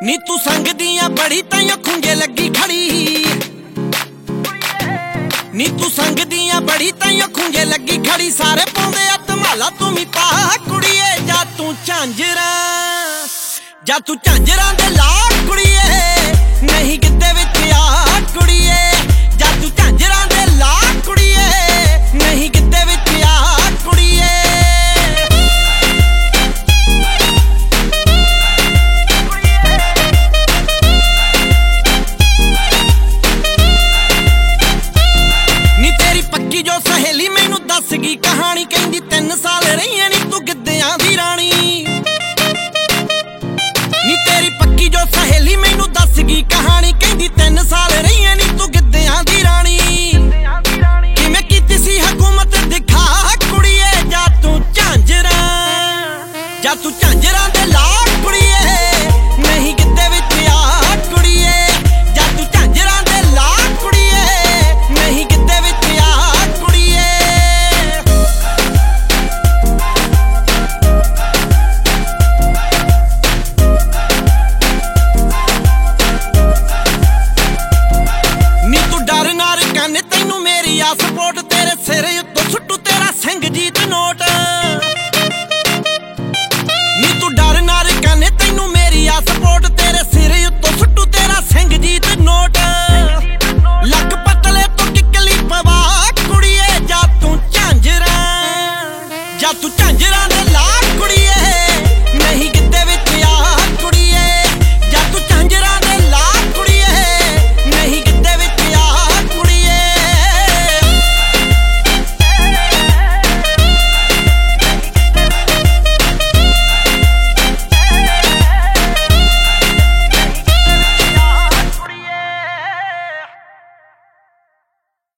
ਨੀ ਤੂੰ ਸੰਗ ਦੀਆਂ ਬੜੀ ਤਾਈਓ ਖੁੰਝੇ ਲੱਗੀ ਖੜੀ ਨੀ ਤੂੰ ਸੰਗ ਦੀਆਂ ਬੜੀ ਤਾਈਓ ਖੁੰਝੇ ਲੱਗੀ ਖੜੀ ਸਾਰੇ ਪਾਉਂਦੇ ਆ ਧਮਾਲਾ ਤੂੰ ਵੀ ਪਾ ਕੁੜੀਏ ਜਾ ਤੂੰ ਝਾਂਜਰਾਂ ਦੇ ਲਾ ਕੁੜੀਏ ਨਹੀਂ ਕਿਤੇ ਵਿੱਚ ਆ ਕੁੜੀ